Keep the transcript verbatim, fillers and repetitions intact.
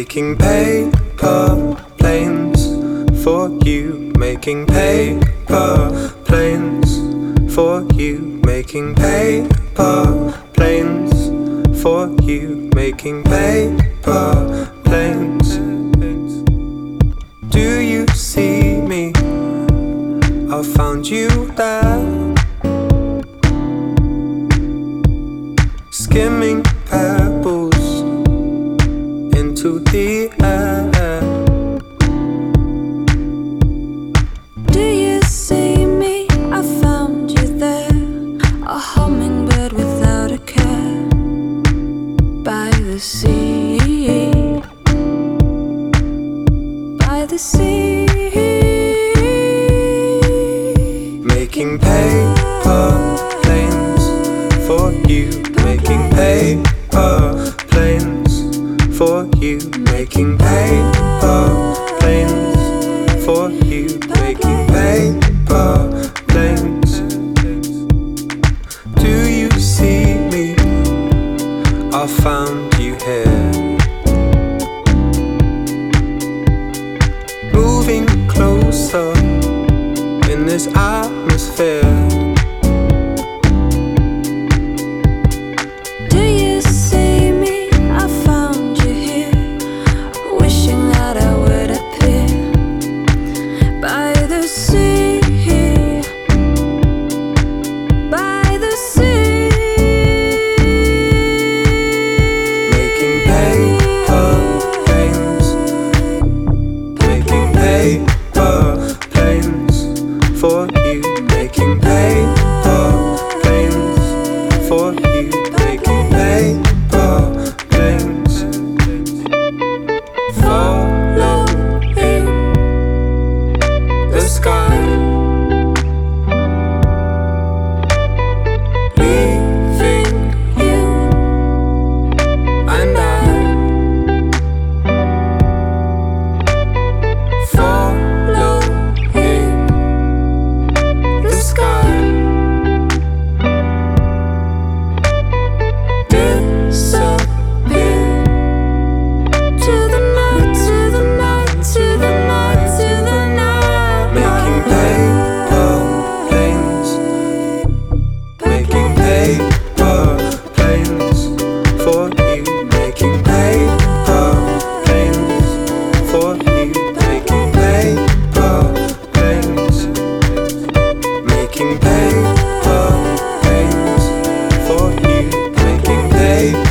making paper planes for you, making paper planes for you, making paper planes for you, making paper planes. Do you see me? I found you there, skimming pebbles into the air. Do you see me? I found you there, a hummingbird without a care, by the sea, by the sea, making paper planes for you, making paper planes for you, making paper planes for you, making paper planes. Do you see me? I found you here, moving closer in this atmosphere. Do you see me? I found you here, wishing that I would appear by the sea, by the sea, Making paper planes, making paper planes for you, making paper planes for you, making paper planes. Following the sky, leaving you and I, following the sky, disappear to the night, to the night, to the night, to the night. making paper planes, making paper planes for you, making paper planes for you, making paper planes, making paper planes for you, making paper